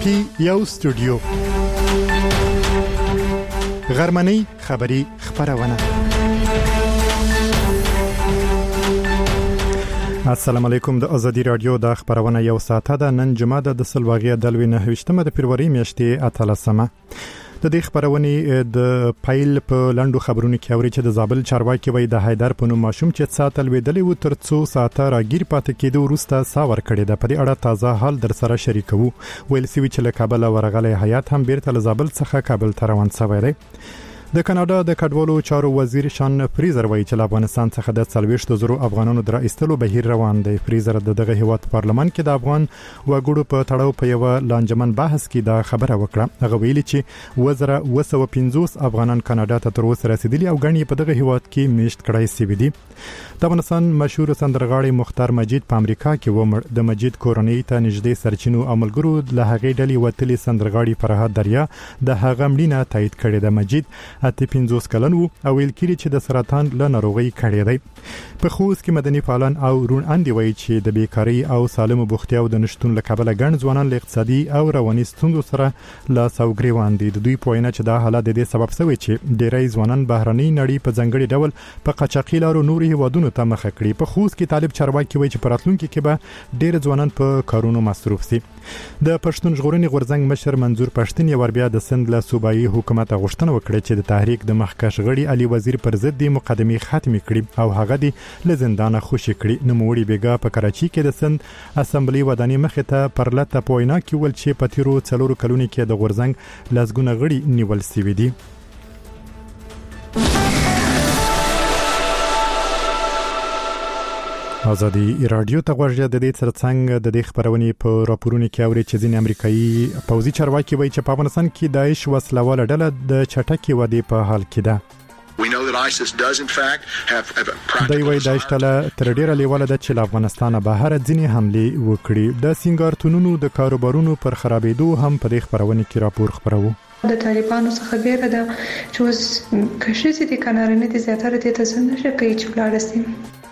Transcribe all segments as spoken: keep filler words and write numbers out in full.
کې یو استودیو غرمنۍ خبری خبرونه. السلام علیکم. د ازادي رادیو د خبرونه یو ساعته د نن جمعه د سلواغیا د لوینه هشتمه د فروری میاشتې اتلسمه. د دې خبرونه د پایل په لاندو خبرونه کې اوري چې د زابل چارواکي وای د حیدر په نوم ماشوم چې ساتل ویدلې و تر څو ساعته راګیر پاتې کېدو وروسته ساور کړي د په اړه تازه حال در سره شریکو. ویل سی چې له کابل ورغلې حیات هم بیرته له زابل څخه کابل ته روان شوی دی. د کاناډا د کډوالو چارو وزیر شان فریزر وایي چې افغانستان څخه د څلويشت زرو افغانانو در ایستلو بهیر روان دی. فریزر د دغه هیواد پارلمان کې د افغان وګړو په تړاو په یو لانجمن بحث کې دا خبره وکړه. هغه ویلي چې وزره وسو پنځوس افغانان کاناډا ته تر اوسه رسیدلي او غني په دغه هیواد کې میشت کړای سی دي. د افغانستان مشهور سندرغاړي مختار مجید په امریکا کې ومړ. د مجید کورنۍ ته نږدې سرچینو عملګرو له هغې ډلې وتلي سندرغاړي فرهاد دریا د هغه مړینه تایید کړې ده. مجید اته پنځوس کلن وو او ویل کېږي چې د سرطان له ناروغۍ کړی دی. په خوست کې مدني فعالان او رون اندي وایي چې د بیکاری او سالم بوختیاو د نشټون لکابل ګڼ ځوانان له اقتصادي او رواني ستونزو سره لا سوګریوان دي. د دوی پوینه چې دا حالت د دې سبب شوی چې ډیری ځوانان بهرنۍ نړۍ په ځنګړي ډول په قاچاقي لارو نوري هیوادونو ته مخه کړي. په خوست کې طالب چارواکي وایي چې په راتلونکي کې به ډیر ځوانان په کارونو مصروف سي. د پښتون ژغورنې غورځنګ مشر منظور پښتون یو بیا د سند له صوبایي حکومت غوښتنه وکړه چې د تحریک د مخکښ غړي علي وزیر پر ضد د مقدمه ختمه کړي او هغه د لزندانه خوشي کړي. نوموړي بیګا په کراچي کې د سند اسمبلی ودانۍ مخې ته پر لته پوینا کې ول چې په تیرو څلورو کلونو کې د غورځنګ لزګونه غړي نیول سوي دي. ازادي رادیو ته غوږی د دې ترڅنګ د دې خبرونه په راپورونو کې اوري چې ځینې امریکایي پوځي چارواکي وایي چې په افغانستان کې داعش وسلواله ډله د چټکي ودی په حال کې ده. We know that ISIS does in fact have, have practical دا وایي داعش ډله تر ډیره لیواله ده چې له افغانستانه بهر ځینې حمله وکړي. د سنگارتونونو د کاروبارونو پر خرابېدو هم په دې خبرونه کې راپور خبرو. د طالبانو څخه بیره ده چې اوس کشي دي کنارنه دي زیاتره ته تاسو نشه کوي چې ولارسي.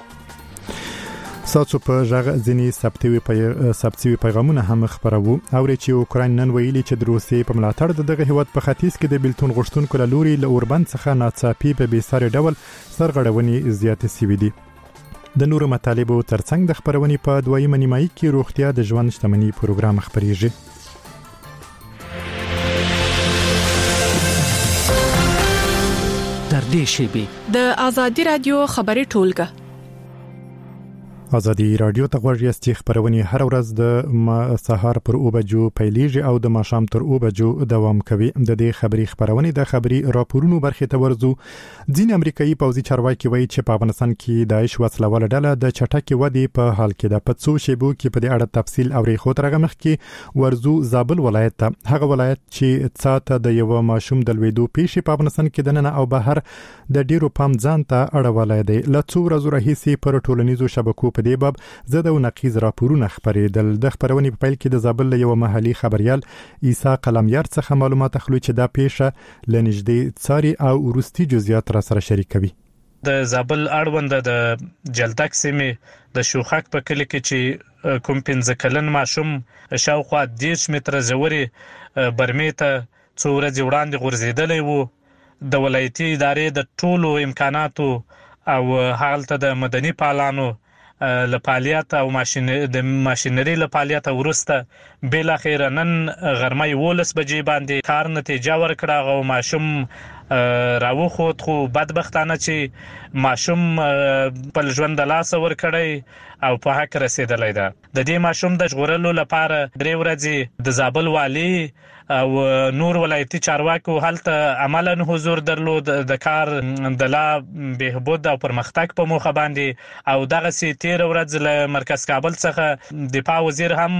ساتو په ژغ ځینی سبتوي په سبتوي پیغامونه هم خبرو. اوري چې اوکراین نن ویلي چې د روسیې په ملاتړ د دغه هیواد په ختیځ کې د بیلتون غشتونکو له لوري له اوربند څخه ناڅاپي په بیساري ډول سرغړونې زیاتې سوي دي. د نورو مطالبو ترڅنګ د خبرونې په دویمه نیمایي کې روغتیا د ژوند شتمنۍ پروګرام خبريږي. در دې شیبي د ازادي رادیو خبري ټولګه ازادي رادیو ته غوږی است خبرونه هر ورځ د سهار پر او بجو پیلیږي او د ماښام تر او بجو دوام کوي. د دې خبري خبرونه د خبري راپورونو برخه ته ورزو. ځین امریکایي پوځي چارواکي وایي چې په افغانستان کې داعش وسلواله ډله د چټکي ودی په حال کې ده. په څو شیبو کې په دې اړه تفصیل اوري خو ترغه مخ کې ورزو زابل ولایت ته. هغه ولایت چې څاته د یو ماشوم د لویدو پیښې په افغانستان کې دننه او بهر د ډیرو پام ځان ته اړولای دی. له څو ورځې راهیسې پر ټولنیزو شبکو په دې باب زده او نقیز راپورونه خبرېدل. د خبرونې په پیل کې د زابل یو محلي خبريال عیسی قلمیار څخه معلومات اخلو چې دا پیښه لنږدې څاري او ورستي جزئیات را سره شریکوي. د زابل اړوند د جلدک سیمې د شوخک په کلی کې چې کوم پنځه کلن ماشوم شاوخوا دېرش متره ژورې برمې ته څو ورځې وړاندې غورځېدلی وو. د ولایتي ادارې د ټولو امکاناتو او هغلته د مدني فعالانو له فعالیت او ماشین د ماشینري له فعالیت ورسته بل اخیرا نن غرمه یولس بجې باندې کار نتیجه ورکړه او ماشوم راوخوت. خو بدبختانه چې ماشوم په ژوند د لاس ور کړی او په حق رسیدلی ده. د دې ماشوم د ژغورلو لپاره درې ورځې د زابل والی او نور ولایتي چارواکو هلته عملاً حضور درلود د کار د لا بهبود او پرمختګ په موخه باندې. او دغه سي تیر ورځ له مرکز کابل څخه دفاع وزیر هم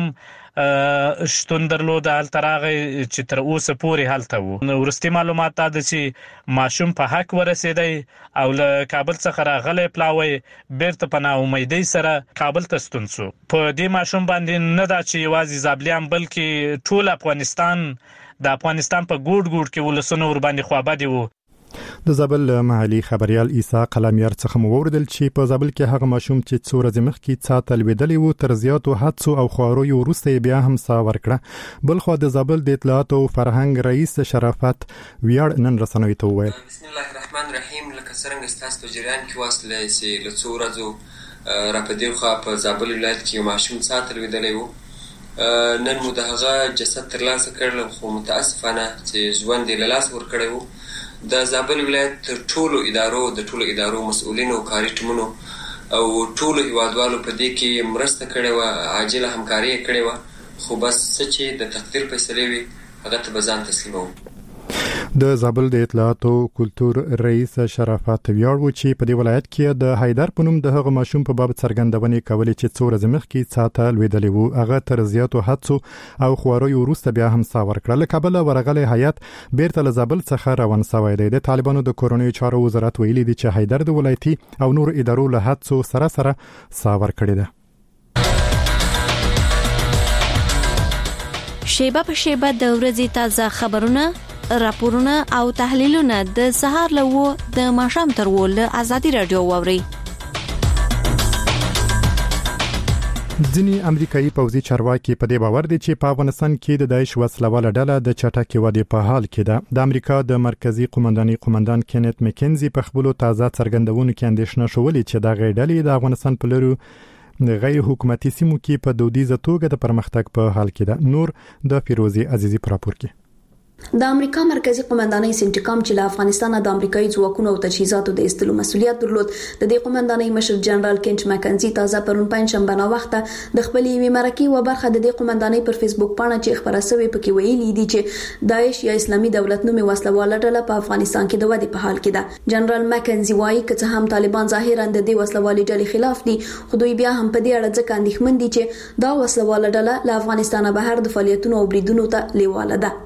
شتون درلود. هلته راغی چې تر اوسه پورې هلته وو. ورستي معلومات دا چې ماشوم په حق ورسېدی او له کابل څخه راغلی پلاوی بیرته په ناامیدۍ سره کابل ته ستون شو. په دې ماشوم باندې نه دا چې یوازې زابلیان بلکې ټول افغانستان د افغانستان په ګوټ ګوټ کې ولسونه ور باندې خوابدي وو. د زابل محلي خبريال عیسی قلمیار څخه مو وردل چې په زابل کې هغه ماشوم چې څو ورځې مخکې څاته لویدلی وو تر زیاتو حادثو او خوارویو وروسته بیا هم سا ورکړه. بلخو د زابل د اطلاعات او فرهنګ رئیس شرافت ویاړ نن رسنوي ته وویل بسم الله الرحمن الرحیم. لکه څنګه ستاسو په جریان کې واصله چې له څو ورځو را په دې خوا په زابل ولایت کې ماشوم څاته لویدلی وو. نن مو د هغه جسد ترلاسه کړل خو متاسفانه چې ژوند یې له لاسه ورکړی وو. د زابل ولایت تر ټولو ادارو د ټولو ادارو مسؤلینو کاري ټیمونو او ټولو هیوادوالو په دې کې مرسته کړې وه، عاجله همکاري یې کړې وه، خو بس څه چې د تقدیر فیصلې وي هغه ته به ځان تسلیموو. د زابل د اطلاعات او کلتور رئیس شرافت ویاړ و چې په دې ولایت کې د حیدر په نوم د هغه ماشوم په باب څرګندونې کولې چې څو ورځې مخکې څاته لویدلی وو. هغه تر زیاتو حادثو او خواریو وروسته بیا هم سا ورکړه. له کابله ورغلی هیات بیرته له زابل څخه روان شوی دی. د طالبانو د کورنیو چارو وزارت ویلي دی چې حیدر د ولایتي او نور ادارو له حادثو سره سره سا ورکړې ده. شیبه په شیبه د ورځې تازه خبرونه، راپورونه او تحلیلونه د سهار لوو د ماښام تر ول ازادي رادیو ووري. ځینی امریکایي پوځي چارواکي په دې باور دي چې په افغانستان کې د داعش وسلواله ډله د چټکې ودې په حال کې ده. د امریکا د مرکزی قومندانۍ قومندان کینت مکنزي په خپل تازه څرګندونو کې اندېښنه شولې چې د غېډلې د افغانستان په لوري غیر حکومتي سیمو کې په دودیزه توګه د پرمختګ په حال کې ده. نور د فیروزي عزیزی پر راپور کې د امریکا مرکزی قومندانۍ سنټیکام چې له افغانستان د امریکایي ځواکونو او تجهیزاتو د ایستلو مسؤلیت درلود، د دې قومندانۍ مشر جنرال کینټ مکنزي تازه پرون پنځشنبه نه وخته د خپلې یوې مرکې و برخه د دې قومندانۍ پر فیسبوک پاڼه چې خبره شوې پکې ویلي دي چې داعش یا اسلامي دولت نومي وسلواله ډله په افغانستان کې د ودې په حال کې ده. جنرال مکنزي وایي چې هم طالبان ظاهرا د دې وسلوالې ډلې خلاف دي، خو دوی بیا هم په دې اړه ځکه اندېښمن دي چې دا وسلواله ډله له افغانستان بهر د فعالیتونو او بریدونو ته لیواله ده.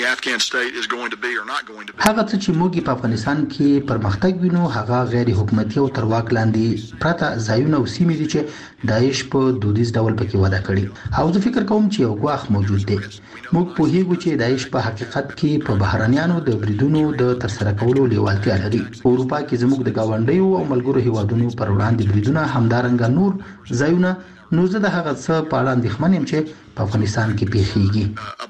هغه څه چې موږ په افغانستان کې پرمختګ وینو هغه غیر حکومتي او تر واک لاندې پراته ځایونه او سیمې دي چې داعش په دودیز ډول پکې وده کړي. او زه فکر کوم چې یو ګواښ موجود دی. موږ پوهیږو چې داعش په حقیقت کې په بهرانيانو د بریدونو د ترسره کولو لیوالتیا لري. په اروپا کې زموږ د گاونډیو او ملګرو هیوادونو پر وړاندې بریدونه همدارنګه نور ځایونه. نو زه د هغه څه په اړه اندېښمن یم چې په افغانستان کې پیښیږي.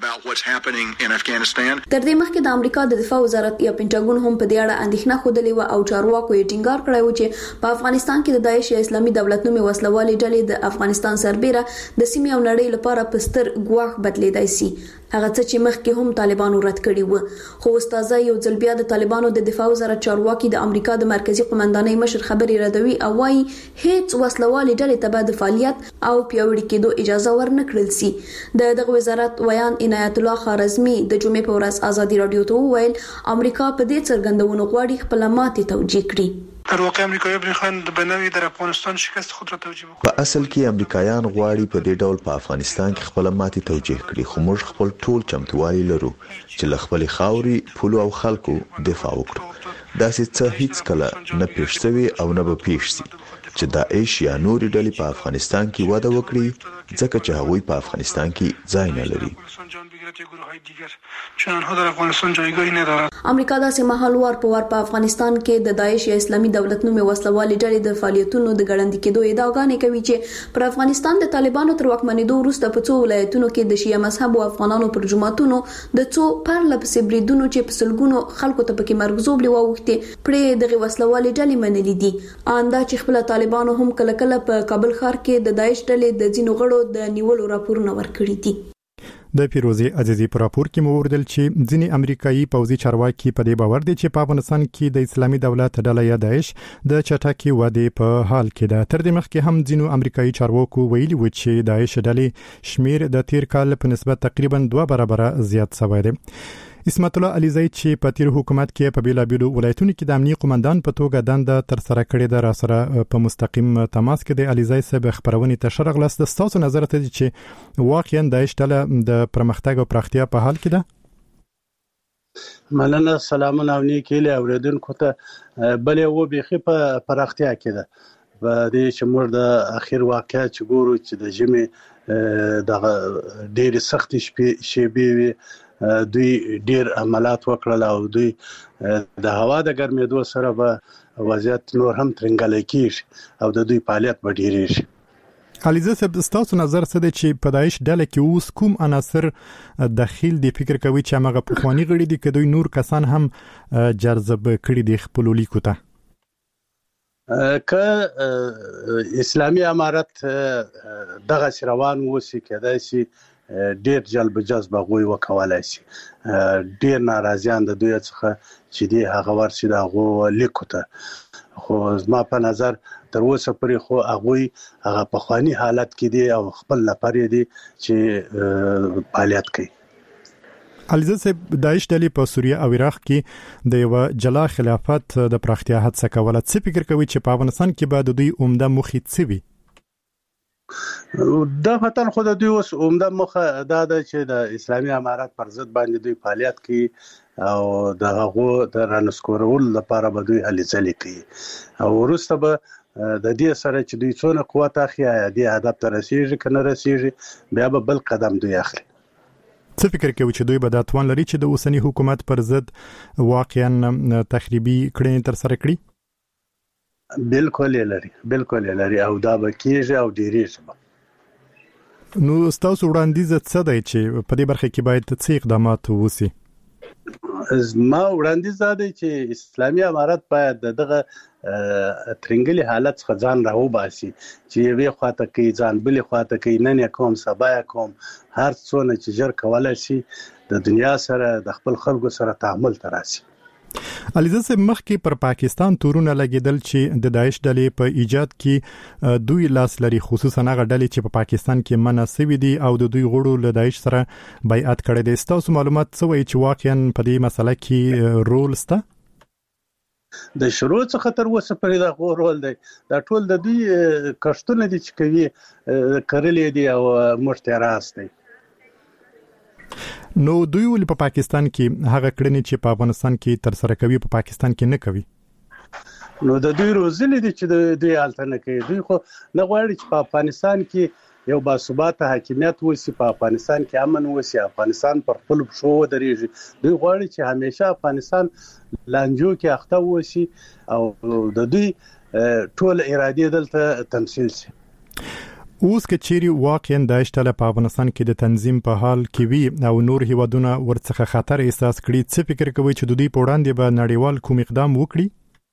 تر دې مخکې د امریکا د دفاع وزارت یا پینټاګون هم په دې اړه اندېښنه خوده و او چارواکو یې ټینګار کړی و چې په افغانستان کې د داعش یا اسلامي دولت نومي وسلوالې ډلې د افغانستان سربېره د سیمې او نړۍ لپاره پستر ګواښ بدلیدای شي. هغه څه چې مخکې هم طالبانو رد کړی و. خو استاذه یو ځل بیا د طالبانو د دفاع وزارت چارواکي د امریکا د مرکزی قومندانۍ مشر خبري ردوي او وايي هیڅ وسلوالې ډلې ته به د فعالیت او پیاوړي کېدو اجازه ورنکړل شي. د دغه وزارت ویان عنایت الله خارزمي د جمعې په ورځ ازادي رادیو ته وویل امریکا په دې څرګندونو غواړي خپل ماتې توجیه کړي. در واقع امریکایي برخان د بنوي در افغانستان شکست خود را توجیه وکړي. په اصل کې امریکایان غواړي په دې ډول په افغانستان کې خپل ماتې توجیه کړي، خو موږ خپل ټول چمتووالی لرو چې له خپل خاوري پولو او خلکو دفاع وکړو. داسې څه هیڅ کله نه پیښ شوی او نه به پیښ شي چې داعش یا نورې ډلې په افغانستان کې وده وکړي ځکه چې هغوی په افغانستان کې ځای نه لري. امریکا داسې مهال وار په وار په افغانستان کې د داعش یا اسلامي دولت نومي وسلوالې ډلې د فعالیتونو د ګړندې کېدو ادعاګانې کوي چې پر افغانستان د طالبانو تر واکمنېدو وروسته په څو ولایتونو کې د شیعه مذهب او افغانانو پر جماعتونو د څو پرله پسې بریدونو چې په سلګونو خلکو ته پکې مرګ زوبلې واوښتې پرې دغه وسلوالې ډلې منلې دي. آندا چې خپل طالبانو هم کله کله په کابل ښار کې د داعش ډلې د ځینو غړو د نیولو راپورونه ورکړي دي. د فیروزي عزیزی پر راپور کې مو وردل چې ځینی امریکایي پوځي چارواکي په دې باور دي چې په افغانستان کې د اسلامي دولت ډله یا داعش د چټکې ودې په حال کې ده. تر دې مخکې هم ځینو امریکایي چارواکو ویلي و چې داعش ډلې شمیر د تیر کال په نسبت تقریبا دوه برابره زیات شوی دی. اسمت الله علي زید چې په تیر حکومت کې په بیلابیلو ولایتونو کې د امنیي قومندان په توګه دنده تر سره کړې ده، را سره په مستقیم تماس کې د علي زید صاحب خبرونه ته شرغلاس د تاسو نظر ته چې واقعا داعش ډله د پرمختګ او پراختیا په حال کې ده. مننه، سلامونه او نیکی له اوریدونکو ته. بلې و بيخي په پراختیا کې ده. په دې چې موږ د اخیر واقعیت چې ګورو چې د جمعې د ډېر سخت شپې شی به دوی ډیر عملات وکړل او دوی د هوا د ګرمېدو سره به وضعیت نور هم ترنګلای کیږي او د دوی فعالیت به ډیریږي. علیزه صاحب ستاسو نظر څه دی چې په داعش ډله کې اوس کوم عناصر داخل دي فکر کوي چې هغه پخوانی غړي دي کدوې نور کسان هم جذب کړي دي خپل لیکو ته؟ که اسلامي امارت دغه روان وسی کېدای شي ډیر جلب جذب غوي وکولای شي، ډیر ناراضیان د دوی څخه چې دی هغه ورسي د غو لیکو ته، خو زما په نظر تر اوسه پرې خو هغه هغه په خواني حالت کې دي او خپل لپاره دي چې فعالیت کوي. علیزه صاحب داعش ډلې په سوریه او عراق کې د یو جلا خلافت د پراختیا هڅه کوله، څه فکر کوي چې په افغانستان کې به د دوی عمده موخې څه وي؟ دا فتن خو د دوی اوس عمده مخه دا ده چې د اسلامي امارت پر ضد باندې دوی فعالیت کوي او د هغه د رانسکورول لپاره به دوی هلې ځلې کوي او وروسته به د دې سره چې دوی څونه قوت اخلي د هدف ته رسیږي کنه رسیږي بیا به بل قدم دوی اخلي. څه فکر کوي چې دوی به د اتوان لري چې د اوسنی حکومت پر ضد واقعا تخریبي کړنې تر سره کړي؟ بالکل لري بالکل لري او دا به کېږي او ډیریږي. نو تاسو وړاندیز څه دی چې په دې برخه کې باید څه اقدامات وشي؟ ما وړاندیز دی چې اسلامي امارت باید دغه ترنګلي حالت څخه ځان راوباسي چې یوې خواته کوي ځان بلې خواته کوي، نن یې کوم سبا یې کوم، هر څونه چې ژر کولای شي د دنیا سره د خپل خلکو سره تعامل ته راسي. علیزه صاحب مخکې پر پاکستان تورونه لګیدل چې د داعش ډلې په ایجاد کې دوی لاس لري، خصوصا هغه ډلې چې په پاکستان کې مناسب دي او د دوی غړو له داعش سره بیعت کړی دی. تاسو معلومات څه وایي چې واقعا په دې مسله کې رول شته؟ د شروع څخه تر اوسه پرې دا غو رول دی، دا ټول د دوی کښتونه دي چې کوي کړلې دي او مشته راست دی. نو دوی ول په پاکستان کې هغه کړنې چې په افغانستان کې تر سره کوي په پاکستان کې نه کوي؟ نو د دوی روزلې دي چې د دوی الټنه کوي. دوی خو نه غواړي چې په افغانستان کې یو باثباته حاکمیت وسی، په افغانستان کې امن وسی، افغانستان پر خپل شو درېږي. دوی غواړي چې همیشه افغانستان لانجو کې اخته وسی او د دوی ټول اراده دلته تمثيل شي. اوس که چیرې واقعا داعش ډله په افغانستان کې د تنظیم په حال کې وي او نور هیوادونه ورڅخه خطر احساس کړي، څه فکر کوي چې د دوی په وړاندې به نړیوال کوم اقدام وکړي؟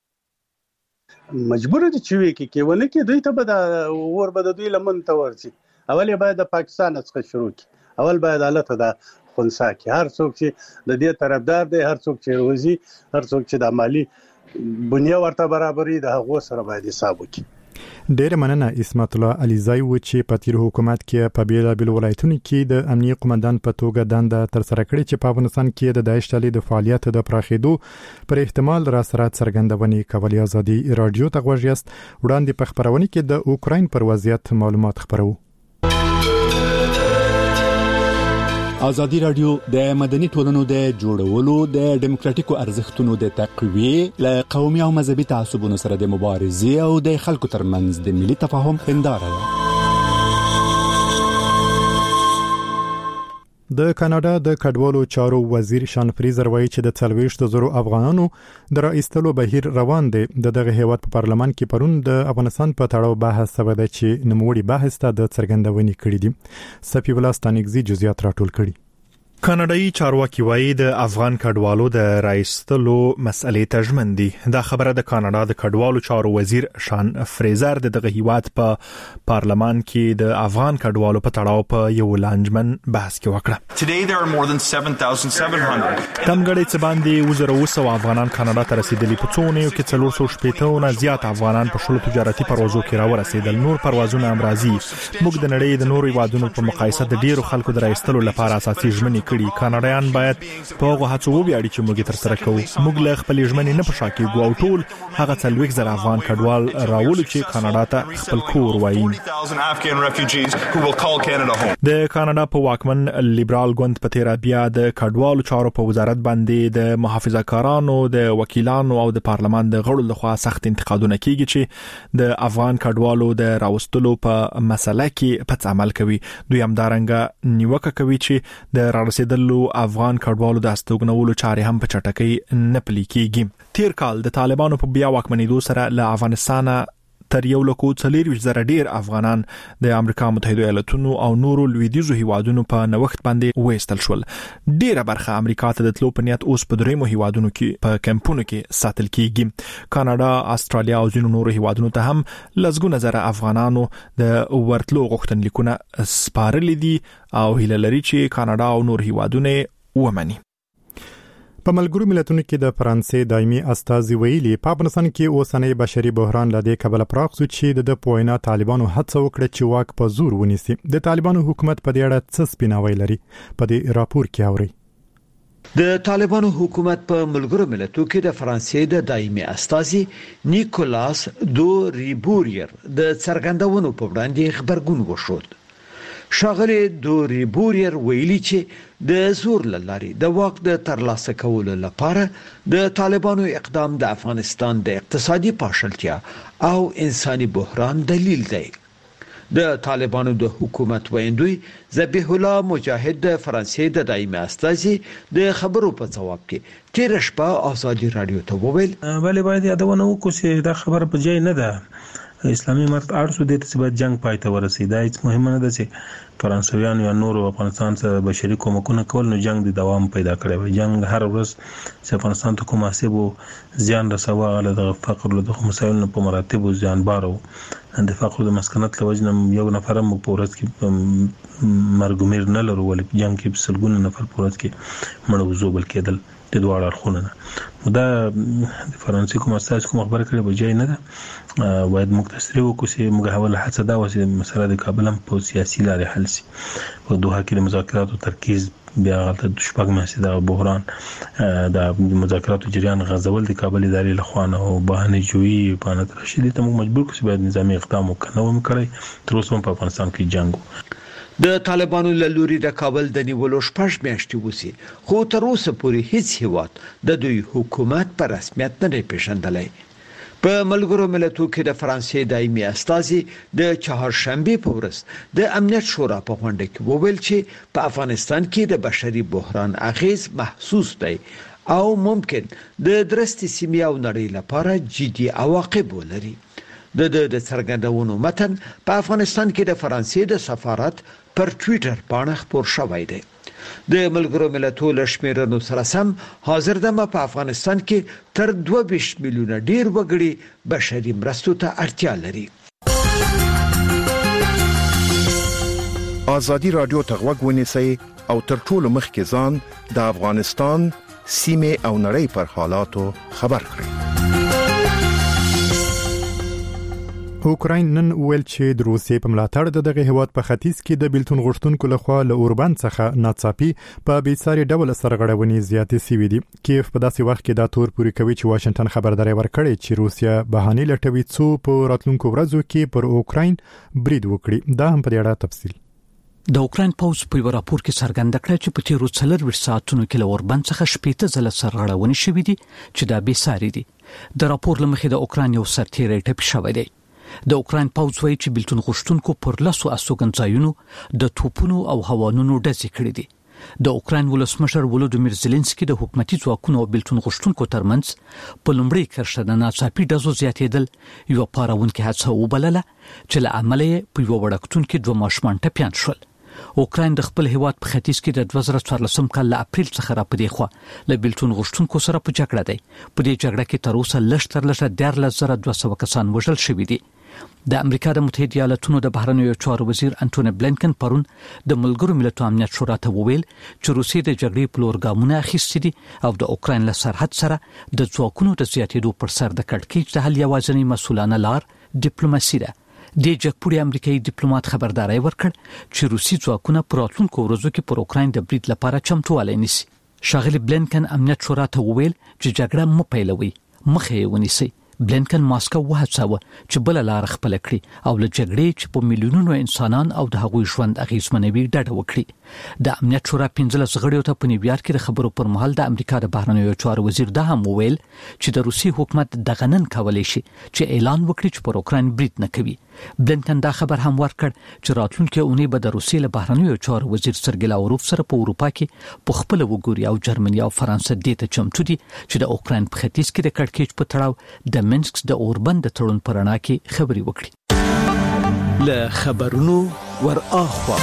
مجبور دي چې وي کې ونه کې دوی ته به د ور به د دوی لمن ته ورسي. اول باید د پاکستان څخه شروع کی، اول باید حالت د خنثا کې هر څوک چې د دې طرفدار دی، هر څوک چې روزي، هر څوک چې د مالی بنیاد ورته برابرې د هغه سره باید حساب وکړي. ډېر مننه اسمت الله علیزای و چې په تیر حکومت کې په بیلابل ولایتونو کې د امنیه قومندان په توګه دنده تر سره کړې چې په افغانستان کې د داعش ډلې د فعالیت د پراخېدو پر احتمال را سره څرګندونې کولې. ازادي رادیو ته غوږ یاست. وړاندې په خبرونه کې د اوکراین پر وضعیت معلومات خبرو. ازادي رادیو د مدني ټولنو د جوړولو د ډیموکراتیکو ارزښتونو د تقویه ل قومي او مذهبي تعصبونو سره د مبارزې او د خلکو ترمنځ د ملي تفاهم هنداره ده. د کاناډا د کډوالو چارو وزیر شان فریزر وایي چې د څلوېښت زرو افغانانو د راایستلو بهیر روان دی. د دغه هیواد په پارلمان کې پرون د افغانستان په تړاو بحث شوی دی چې نوموړي بحث ته د څرګندونې کړې دي. صفی الله ستانګزي جزئیات راټول کړي. کاناډایي چارواکي وایي د افغان کډوالو د راایستلو مسئلې ته ژمن دي. دا خبره د کاناډا د کډوالو چارو وزیر شان فریزر د دغه هیواد په پارلمان کې د افغان کډوالو په تړاو په یو لانجمن بحث کې وکړه. Today there are more than seven thousand seven hundred. تمګړې څه باندې وزره وسو افغانان کاناډا ته رسیدلي په څونه یو کې څلور سوه شپږ نه زیات افغانان په شلو تجارتي پروازو کې راورسېدل. نور پروازونه امراضي. موږ د نړۍ د نورو هیوادونو په مقایسه د ډیرو خلکو د راایستلو لپاره اساسي ژمنې کړي. کاناډایان باید په هغه هڅو وبیاړي چې موږ تر سره کوو. موږ له خپل ژمنې نه پښا کېږو او ټول هغه څلوېښت زره افغان کډوال راولو چې کاناډا ته خپل کور وایي. د کاناډا په واکمن لیبرال ګوند په تیر بیا د کډوالو چارو په وزارت باندې د محافظه‌کارانو، د وکیلانو او د پارلمان د غړو لخوا سخت انتقادونه کیږي چې د افغان کډوالو د راوستلو په مسله کې پڅ عمل کوي. دوی همدارنګه نیوکه کوي چې د رسیدلو افغان کډوالو د استوګنولو چارې هم په چټکۍ نه پلي کیږي. تیر کال د طالبانو په بیا واکمنېدو سره له افغانستانه تر یو لکو څلور زره ډیر افغانان د امریکا متحده ایالاتونو او نورو لویدیځو هیوادونو په نوښت باندې وېستل شول. ډیره برخه امریکا ته د تلو په نیت اوس په درېمو هیوادونو کې په کمپونو کې ساتل کیږي. کاناډا، استرالیا او ځینو نورو هیوادونو ته هم لږ زره افغانانو د ورتلو غوښتنلیکونه سپارلي دي او هیله لري چې کاناډا او نور هیوادونه ومني. په ملګرو ملتونو کې د فرانسې دایمي استازي ویلي په افغانستان کې اوسنۍ بشري بحران لدې کبل پراخ شو چې د پوینا طالبانو هڅه وکړه چې واک په زور ونیسي. د طالبانو حکومت په دې اړه څه سپیناوی لري په دې راپور کې اوري. د طالبانو حکومت په ملګرو ملتونو کې د فرانسې د دایمي استازي نیکولاس دو ریبوریر د څرګندونو په وړاندې خبرګون وشود. شاغلی دو ریبوریر ویلي چې د زور لاري د واک د ترلاسه کولو لپاره د طالبانو اقدام د افغانستان د اقتصادي پاشلتیا او انساني بحران دلیل دی. د طالبانو د حکومت ویندوی ذبیح الله مجاهد د فرانسې د دایمي استازي د خبرو په ځواب کې تیر شپه آزادي رادیو ته وویل بلې باید یادونه وکړو چې دا خبره په ځای نه ده. اسلامي امارت اړسو د ته باید جنگ پای ته ورسي. دا هیڅ مهمه نه ده چې فرانسویان یا نور افغانستان سره بشري کومکونه کول نو جنگ د دوام پیدا کړي وي. جنگ هر ورځ چې افغانستان ته کوم حسابو زیان رسوا غل د فقر له مسایلو په مراتب زیان بارو د فقر د مسکنت لوجنه یو نفر مو پورت کې مرګمیر نه لرو ولې جنگ کې سلګونه نفر پورت کې مړو زوبل کېدل د دوه اړخونه نه دا د فرانسې کوم اساس کوم خبره کړي به ځای نه ده. باید مختصری وکړو چې موږ حواله هڅه دا وسی مسله د کابل هم په سیاسي لارې حل شي. په دوه کې د مذاکراتو ترکیز بیا غلطه د شپږ مېسي د بحران د مذاکراتو جریان غزول د کابل ادارې لخوا نه او بهانه جوړي په نتیجه ته موږ مجبور کړو چې باید نظامی اقدام وکړو نو کړی تر اوسه په افغانستان کې جنگ. د طالبانو له لوري د کابل د نیولو شپږ میاشتې وسی خو تر اوسه پورې هیڅ هیواد د دوی حکومت په رسمیت نه پیژندلی. په ملګرو ملتونو کې د فرانسې دایمي استازي د چهارشنبه په ورځ د امنیت شورا په غونډه کې وویل چې په افغانستان کې د بشري بحران اغیز محسوس دی او ممکن د درستي سیمې او نړۍ لپاره جدي عواقب ولري. د د څرګندونو متن په افغانستان کې د فرانسې د سفارت پر ټوئیټر باندې خبر شوی دی. د ملګرو ملتونو لشمېرنو سره سم حاضر دمه په افغانستان کې تر دوه ویشت میلیونه ډیر وګړي بشري مرستو ته اړتیا لري. آزادي رادیو ته غوږ ونیسئ او تر ټولو مخکې ځان د افغانستان سیمه او نړۍ پر حالاتو خبر کړئ. اوکراین نن ویل چې د روسیې په ملاتړ د دغه هیواد په ختیځ کې د بیلتون غوښتونکو لخوا له اوربند څخه ناڅاپي په بیساري ډول سرغړونې زیاتې شوې دي. کیف په داسې وخت کې دا تور پوري کوي چې واشنگټن خبرداري ورکړي چې روسیا بهانه لټوي څو په راتلونکو ورځو کې پر اوکراین برید وکړي. دا هم په اړه تفصیل د اوکراین پوز په یو راپور کې څرګنده کړه چې په تیرو څلور ساعتونو کې له اوربند څخه شپږ ځله سرغړونې شوې دي چې دا بیساري دي. د راپور لمخې د اوکراین یو سرتیری ټپ شوی دی. د اوکراین پوز وایي چې بیلتون غوښتونکو پر لاسو استوګنځایونو د توپونو او هوانونو ډزې کړې دي. د اوکراین ولسمشر ولودیمیر زيلنسکي د حکومتي ځواکونو او بیلتون غوښتونکو ترمنځ په لومړي کرښه د ناڅاپي ډزو زیاتېدل یو پاراونکې هڅه وبلله چې له عمله په یو وړکتون کې دوه ماشومان ټپيان شول. اوکراین د خپل هیواد په ختیځ کې د دوه زره څوارلسم کال له اپریل څخه را پدې خو له بیلتون غوښتونکو سره په جګړه دی. په دې جګړه کې تر اوسه لږ تر لږه دیارلس زره دوه سوه کسان وژل شوي دي. د امریکا د متحده ایالاتونو د بهرنیو چارو وزیر انټونی بلینکن پرون د ملګرو ملتونو امنیت شورا ته وویل چې روسیې د جګړې په لور ګامونه اخیستي دي او د اوکراین له سرحد سره د ځواکونو د زیاتېدو پر سر د کړکېچ د حل یوازینی مسؤلانه لار ډیپلوماسي ده. د جګپوري امریکایي ډیپلوماټ خبرداري ورکړ چې روسي ځواکونه پر راتلونکو ورځو کې پر اوکراین د برید لپاره چمتووالی نیسي. شاغلی بلینکن امنیت شورا ته وویل چې جګړه مو پیلوي مخه یې ونیسي. بلینکن ماسکو وهڅاوه چې بل لار خپل کړي او له جګړې چې په میلیونونو انسانان او د هغوی ژوند اغیزمنوي ډډه وکړي. د امنیت شورا پنځلس غړیو ته په نیویارک کې د خبرو پر مهال د امریکا د بهرنیو چارو وزیر دا هم وویل چې د روسي حکومت دغه نن کولای شي چې اعلان وکړي چې پر اوکراین برید نه کوي بلنکن دا خبر هم ورکړ چې راتلونکي اونۍ به د روسیې له بهرنیو چارو وزیر سرګی لاوروف سره په اروپا کې په خپل وګوري او جرمني او فرانسه دې ته چمتو دي چې د اوکرين په ختیځ کې د کړکېچ په تړاو د منسک د اوربند تړون پرانا کې خبري وکړي. له خبرونو ور اخوا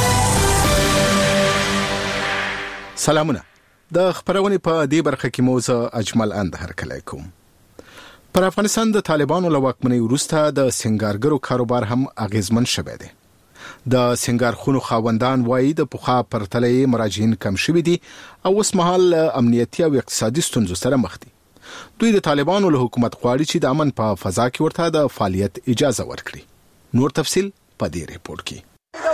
سلامونه. د خبرونه په دې برخه کې موزه اجمل اند هرکلی کوم. پر افغانستان د طالبانو له واکمنۍ وروسته د سنگارګرو کاروبار هم اغیزمن شوی دی. د سنگارخونو خاوندان وایي د پوخا پرتلې مراجعین کم شوي دي او اوس مهال امنیتي او اقتصادي ستونزو سره مخ دي. دوی د طالبانو له حکومت غواړي چې د امن په فضا کې ورته د فعالیت اجازه ورکړي. نور تفصيل په دې ریپورت کې.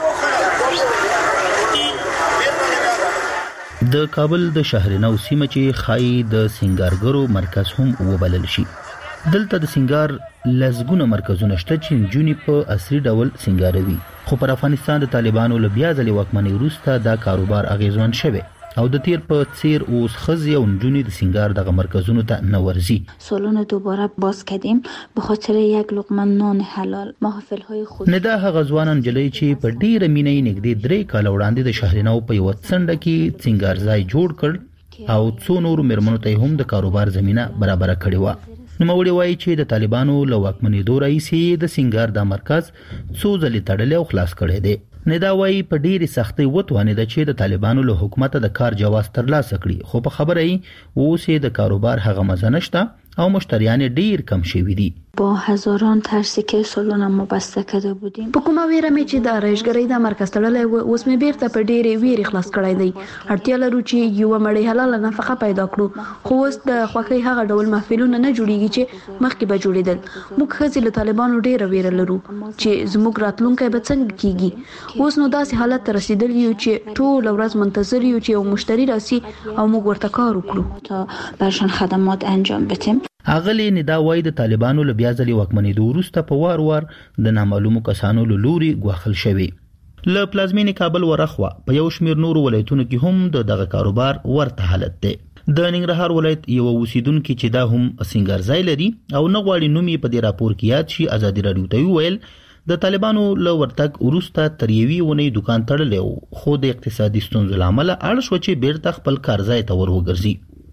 د کابل د شهرنو سیمه چې خای د سنگارګرو مرکز هم وبلل شي. دلته د سنگار لزګونه مرکزونه شته چې جونی په اصلي ډول سنگاروي، خو پر افغانستان د طالبانو له بیا ځلې واکمنۍ وروسته دا کاروبار اغیزمن شوی او د تیر په څیر اوس خزي او جونی د سنگار دغه مرکزونو ته نورزي. سالن دوباره باز کردیم به خاطر یک لقمه نان حلال. محافل های خود ندا هغه ځوانان جلې چې په ډیره مینې نګدي درې کال وړاندې د شهرنو په یو څنډه کې سنگار ځای جوړ کړ او څو نور مرمنو ته هم د کاروبار زمينه برابر کړې و. نو موري وایي چې د طالبانو له واکمنۍ دوه رئیسي د سنگار د مرکز څو ځلې تړلې او خلاص کړي دي. ندا وایي په ډېری سختۍ وتوانه د چې د طالبانو له حکومت د کار جواز ترلاسه کړي، خو په خبره یې اوسې د کاروبار هغه مزه نشته او مشتریان ډیر کم شوي دي. با هزاران ترسی که سالن ما بسته کرده بودیم. په کومه ویره مې چې د رایشګرۍ د مرکز تړلې و اوس مې بیرته په ډېرې ویرې خلاص کړی دی. اړتیا لرو چې یو مړی حلال نفقه پیدا کړو، خو اوس د خوښۍ هغه ډول محفلونه نه جوړیږي چې مخکې به جوړیدل. موږ ښځې له طالبانو ډېره ویره لرو چې زموږ راتلونکی به څنګه کیږي. اوس نو داسې حالت ته رسیدلی یو چې ټول ورځ منتظر یو چې یو مشتری راسي او موږ ورته کار وکړو تا برشان خدمات انجام بدیم. اغلی ندا وای د طالبانو له بیا ځلې واکمنۍ د وروسته په وار وار د نامعلومو کسانو له لوري غوښل شوی. له پلازمینې کابل ورخوا په یو شمیر نور ولایتونو کې هم د دغه کاروبار ورته حالت دی. د ننګرهار ولایت یو اوسیدونکو چې دا هم سنگار ځای لري او نه غواړي نوم یې په دې راپور کې یاد شي، ازادي رادیو ته ویل د طالبانو له ورتګ وروسته تر یوې ونې دکان تړلی، خو د اقتصادي ستونزو لامل اړ شو چې بیرته خپل کار ځای ته ور وګرځي.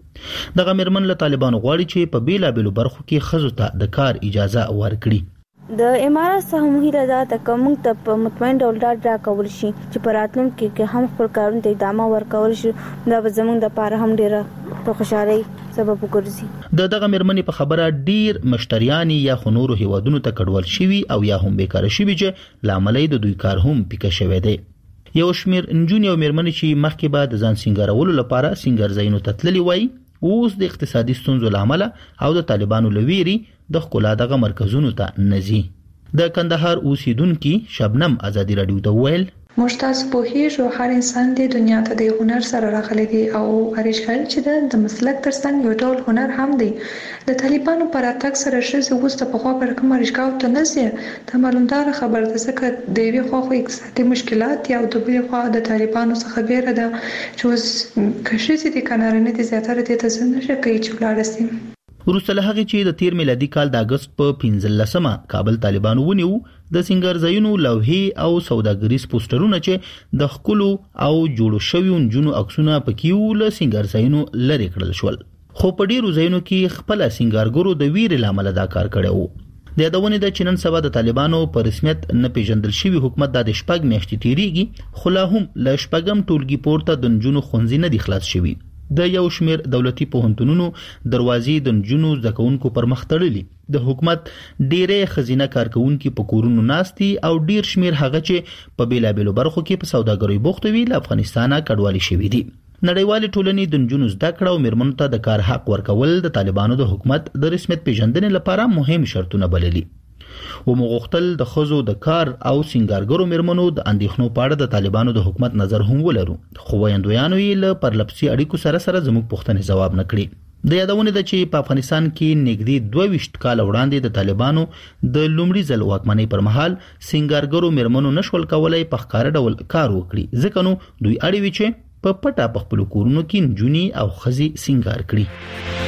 دغه مرمن له طالبانو غواړي چې په بیلا بیلو برخو کې خزو ته د کار اجازه ورکړي. د امارات څخه موږ را ده ته کوم ته په مطمئن ډول ډاډ راکول شي چې په راتلونکي کې هم خپل کارونه ته ادامه ورکول شي. دا به زموږ د پاره هم ډیره په خوشحالي سبب وګرځي. د دغه مرمنې په خبره ډیر مشتریان یا خنورو هیوادونو ته کډوال شوي او یا هم بیکاره شوي چې لاملې د دوی کار هم پیکه شوی دی. یو شمیر انجونی او مرمنې چې مخکې بعد ځان سنگارولو لپاره سنگار زینو تتللی وای اوس د اقتصادي ستونزو لامل او د طالبانو لویری د خپل دغه مرکزونو ته نزي. د کندهار اوسیدونکو شبنم ازادي رادیو ته ویل موږ تاسو په هیڅ هر انسان د دنیا ته د هنر سره راغلی دی او ارشل چې د مسلک ترڅنګ یو ډول هنر هم دی. د طالبانو پر اتاک سره شې وسته په خوا پر کوم ارشکاو ته نزي ته معلومدار خبر ده ځکه د یوې خوا خو اقتصادي مشکلات یا د بلې خوا د طالبانو څخه بیره ده چې اوس کښې دي کنارنه دي زیاتره دي ته څنګه کوي چې ولارسي. وروسته له هغه چې د تیر میلادي کال د اگست په پنځلسمه کابل طالبانو ونیو د سنگار زینو لوحې او سوداګریز پوسټرونه چې د خلکو او جوړو شویو جنو عکسونه پکې ول سنگار زینو لری کړل شول، خو په ډیرو زینو کې خپل سنگارګرو د ویر لامل دا کار کړو. د یادونه د چنن سبا د طالبانو په رسمیت نه پیژندل شوی حکومت د شپږ میاشتې تیریږي، خو لا هم ل شپږم ټولګي پورته د جنو خونځي نه دي خلاص شوی. د یو شمیر دولتي پوهنتونونو دروازې د جنونو زکونکو پر مخ تړلي. د حکومت ډیره خزینه کارکونکو په کورونو ناستي او ډیر شمیر هغه چې په بیلابلو برخو کې په سوداګرۍ بوخت وي له افغانستانه کډوالي شوي دي. نړیوال ټولنې د جنونو زده کړه او مرمنو ته د کار حق ورکول د طالبانو د حکومت د رسمیت پیژندنې لپاره مهم شرطونه بللي. و مغختل د خزو د کار او سنگارګرو مرمنو د اندېښنو په اړه د طالبانو د حکومت نظر هم ولرو، خو ویندویانو یې له پرلپسي اړیکو سره سره زموږ پوښتنې جواب نکړي. د یادونه ده چې په افغانستان کې نږدې دوه ویشت کال وړاندې د طالبانو د لومړي ځل واکمنۍ پر مهال سنگارګرو مرمنو نشول کولای په ښکار ډول کار وکړي، ځکه نو دوی اړ وی چې په پټه په خپل کورونو کې نجونی او خزي سنگار کړي.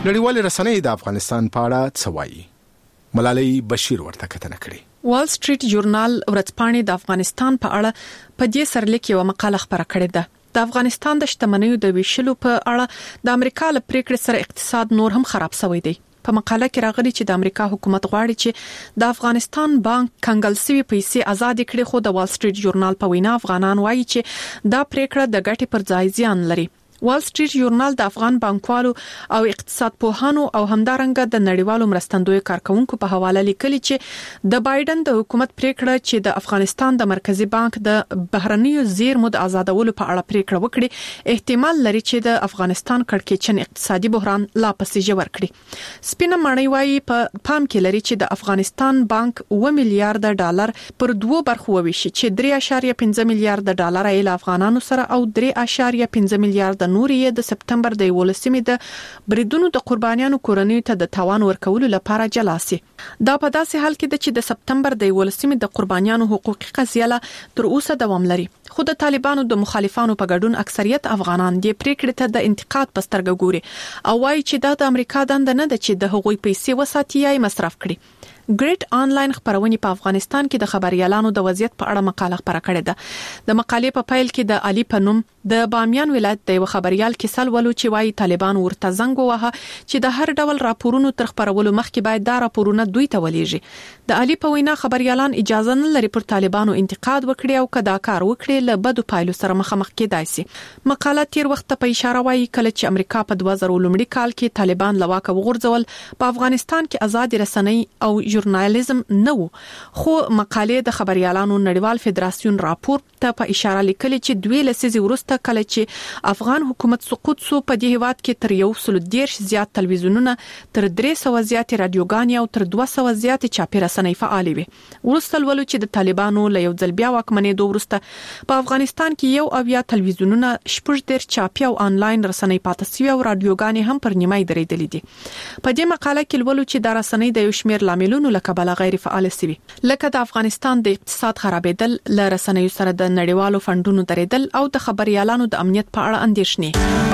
نړیوال رسنۍ د افغانستان په اړه څه وایي؟ ملالۍ بشیر ورته کتنه کړې. وال سټریټ ژورنال ورځپاڼې د افغانستان په اړه په دې سرلیک یو مقاله خبره کړې ده. د افغانستان د شتمنیو د ویشلو په اړه د امریکا له پریکړې سره اقتصاد نور هم خراب شوی دی. په مقاله کې راغلي چې د امریکا حکومت غواړي چې د افغانستان بانک کنګل شوی پیسې آزاد کړي، خو د وال سټریټ ژورنال په وینا افغانان وایي چې دا پریکړه د ګټې پر ځای زیان لري. وال سټریټ ژورنال د افغان بانکوالو او اقتصاد پوهانو او همدارنګه د نړیوالو مرستندوی کارکونکو په حواله لیکلي چې د بایدن د حکومت پریکړه چې د افغانستان د مرکزی بانک د بهرنیو زیرمو د آزادولو په اړه پریکړه وکړي احتمال لري چې د افغانستان کړکېچن اقتصادي بحران لا پسې ژور کړي. سپینه ماڼۍ وايي په پام کې لري چې د افغانستان بانک اوه میلیارډ ډالر پر دوه برخو وویشي چې درې اعشاریه پنځه میلیارډ ډالر یې له افغانانو سره او درې اعشاریه پنځه میلیارډ نورې د سپتمبر د یولسمې د بریدونو د قربانیانو کورنیو ته د تاوان ورکولو لپاره جلا سي. دا په داسې حال کې ده چې د سپتمبر د یولسمې د قربانیانو حقوقي قضیه تر اوسه دوام لري، خو د طالبانو د مخالفانو په ګډون اکثریت افغانان د پریکړې ته د انتقاد په سترګه ګوري او وایي چې دا د امریکا دنده نه ده چې د هغوی پیسې وساتي یا مصرف کړي. ګریټ آنلاین خبرونه په افغانستان کې د خبريالانو د وضعیت په اړه مقاله خبره کړې ده. د مقالې په پیل کې د علي پنوم د بامیان ولایت د یو خبريال کیسل ولو چې وايي طالبان ورته زنګ ووهه چې د هر ډول راپورونو تر خبرولو مخکې باید دا راپورونه دوی ته ولېږي. د علي په وینا خبريالان اجازه نه لري پر طالبانو انتقاد وکړي او کدا کار وکړي له بدو پایلو سره مخامخ کېدای شي. مقاله تیر وخت په اشاره وايي کله چې امریکا په دوه زره لومړي کال کې طالبان لواکه وغورځول په افغانستان کې آزاد رسنۍ او ژورنالیزم نه وو، خو مقالې د خبريالانو نړیوال فدراسیون راپور ته په اشاره لیکلي چې دوی لسیزې وروسته کله چې افغان حکومت سقوط سو په دې هیواد کې تر یو سل دیرش زیات تلویزیونونه، تر درې سوه زیات رادیوګانې او تر دوه سوه زیات چاپي رسنۍ فعال وي. وروسته ولو چې د طالبانو له یو ځل بیا واکمنېدو وروسته په افغانستان کې یو اویا تلویزیونونه، شپږ دیرش چاپي او انلاین رسنۍ پاتې شوي او رادیوګانې هم پر نیمای درېدلې دي. په دې مقاله کې ولو چې د رسنۍ د یو شمېر لاملونو لکه بل غیر فعال سوي لکه د افغانستان د اقتصاد خرابېدل، ل رسنیو سره د نړیوالو فندونو درېدل او د خبريالانو د امنیت په اړه اندېښنې.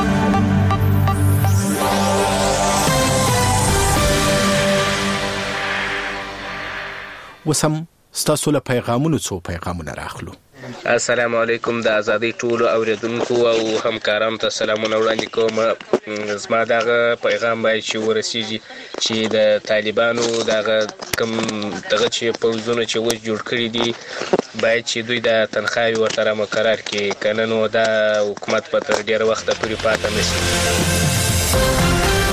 وسم ستاسو له پیغامونو څو پیغامونه راخلو. السلام علیکم د ازادي ټولو اوریدونکو او همکارانو ته سلامونه وړاندې کوم. زما دغه پیغام باید چې ورسیږي چې د طالبانو دغه کوم دغه چې پوځونه چې وځ جوړ کړی دي باید چې دوی د تنخواهي ورته مقرر کړي، کنه نو دا حکومت په تر ډیر وخت پورې پاتې نشي.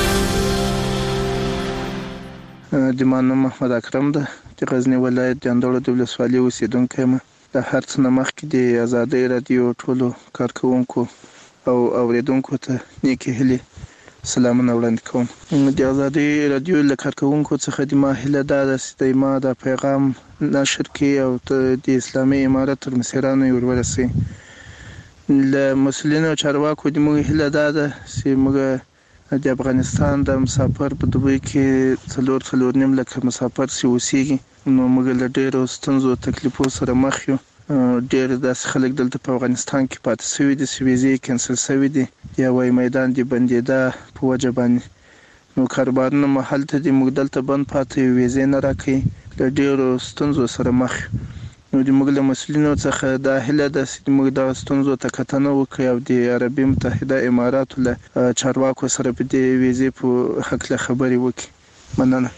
د مانو محمد اکرم ده د غزنی ولایت د اندړو د ولسوالۍ اوسیدونکی یم. د هر څه نه مخکې د ازادۍ رادیو ټولو کارکونکو او اوریدونکو ته نیکې هیلې سلامونه وړاندې کوم. د ازادۍ رادیو له کارکونکو څخه د ما هیله دا ده چې ما د پیغام نشر کړي او د اسلامي امارت تر مسیرانو یې ورورسوي. له مسؤلینو چارواکو د موږ هیله دا ده چې موږ د افغانستان د مسافر په دوبۍ کې څلور څلور نیم لکه مسافر سي اوسېږي، نو موږ له ډېرو ستونزو تکلیفو سره مخ یو. ډېر داسې خلک دلته په افغانستان کې پاتې شوي دي چې ویزې یې کینسل شوي دي یا وایي میدان د بندېدا په وجه باندې، نو کاروبارونه مو هلته دي، موږ دلته بند پاتې یو، ویزې نه راکوي، له ډېرو ستونزو سره مخ یو. نو د موږ له مسؤلینو څخه دا هیله ده چې موږ دغه ستونزو ته کتنه وکړي او د عربي متحده اماراتو له چارواکو سره په دې ویزې په هکله خبرې وکړي. مننه.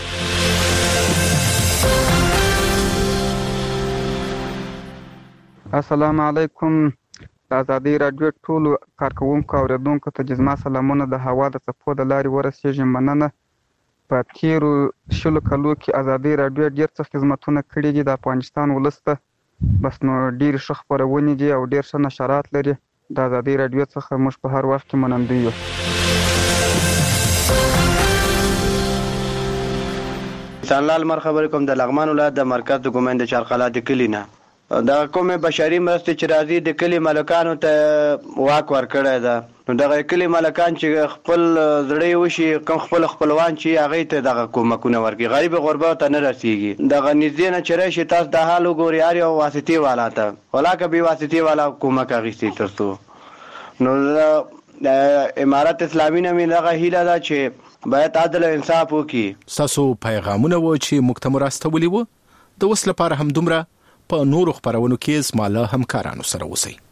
السلام علیکم. د ازادي رادیو ټولو کارکونکو او اوریدونکو ته جزما سلامونه د هوا د څپو د لارې ورسیږي. مننه. په تیرو شلو کلو کې ازادي رادیو ډېر څه خدمتونه کړي دي د افغانستان ولس ته، بس نو ډېر ښه خپرونې دي او ډېر ښه نشرات لري. د ازادي رادیو څخه موږ په هر وخت کې منندوی یو. انسانلال مر خبرې کوم د لغمان ولایت د مرکز د ګومند چارقلا د کلی نه. د کومې بشري مرستې چې راځي د کلی مالکانو ته واک ورکړی ده، نو دغه کلی مالکان چې خپل زړه وشي کوم خپل خپلوان چې هغه ته دغه کومکونه ورکړي، غریب غربا ته نه رسیږي. دغه نږدې نه چې راشي تاسو د حال وګورئ هر یو واسطې والا ته ولاکه بې واسطې والا کومک اخیستي تر څو. نو د امارت اسلامي نه مې دغه هیله ده چې باید عدل او انصاف وکړي. تاسو پیغامونه و چې مکتمر استولي وو د وس لپاره هم دومره په نورو خبرونو کې زماله همکارانو سره اوسئ.